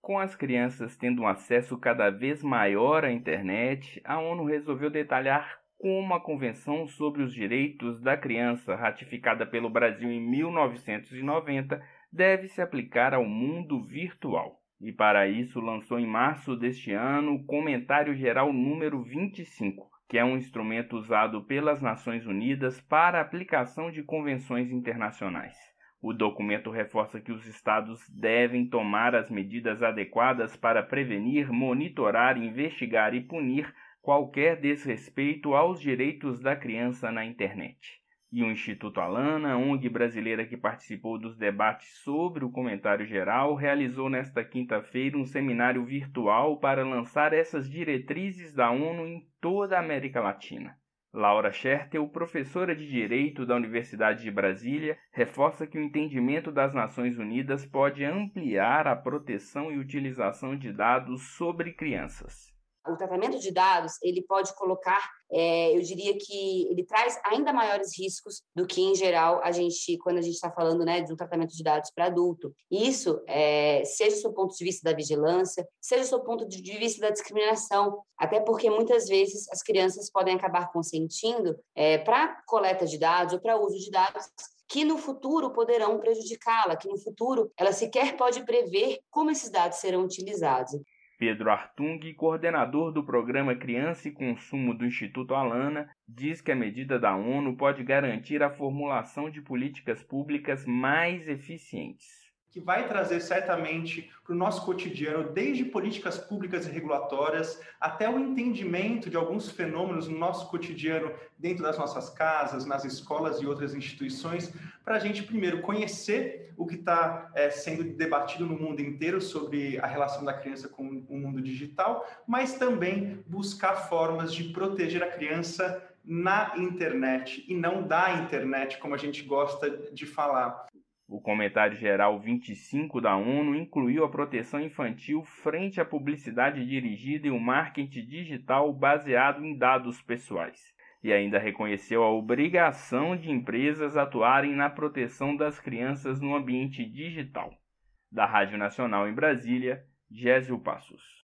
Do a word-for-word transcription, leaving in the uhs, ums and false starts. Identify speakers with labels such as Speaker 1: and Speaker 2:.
Speaker 1: Com as crianças tendo um acesso cada vez maior à internet, a ONU resolveu detalhar como a Convenção sobre os Direitos da Criança, ratificada pelo Brasil em mil novecentos e noventa, deve se aplicar ao mundo virtual. E para isso lançou em março deste ano o Comentário Geral número vinte e cinco, que é um instrumento usado pelas Nações Unidas para a aplicação de convenções internacionais. O documento reforça que os Estados devem tomar as medidas adequadas para prevenir, monitorar, investigar e punir qualquer desrespeito aos direitos da criança na internet. E o Instituto Alana, O N G brasileira que participou dos debates sobre o Comentário Geral, realizou nesta quinta-feira um seminário virtual para lançar essas diretrizes da ONU em toda a América Latina. Laura Schertel, professora de Direito da Universidade de Brasília, reforça que o entendimento das Nações Unidas pode ampliar a proteção e utilização de dados sobre crianças.
Speaker 2: O tratamento de dados, ele pode colocar, é, eu diria que ele traz ainda maiores riscos do que, em geral, a gente, quando a gente está falando, né, de um tratamento de dados para adulto. Isso, é, seja do ponto de vista da vigilância, seja do ponto de vista da discriminação, até porque muitas vezes as crianças podem acabar consentindo é, para coleta de dados ou para uso de dados que no futuro poderão prejudicá-la, que no futuro ela sequer pode prever como esses dados serão utilizados.
Speaker 1: Pedro Artung, coordenador do programa Criança e Consumo do Instituto Alana, diz que a medida da ONU pode garantir a formulação de políticas públicas mais eficientes.
Speaker 3: Que vai trazer certamente para o nosso cotidiano, desde políticas públicas e regulatórias, até o entendimento de alguns fenômenos no nosso cotidiano, dentro das nossas casas, nas escolas e outras instituições, para a gente, primeiro, conhecer o que está é, sendo debatido no mundo inteiro sobre a relação da criança com o mundo digital, mas também buscar formas de proteger a criança na internet e não da internet, como a gente gosta de falar.
Speaker 1: O Comentário Geral vinte e cinco da ONU incluiu a proteção infantil frente à publicidade dirigida e o marketing digital baseado em dados pessoais. E ainda reconheceu a obrigação de empresas atuarem na proteção das crianças no ambiente digital. Da Rádio Nacional em Brasília, Gésio Passos.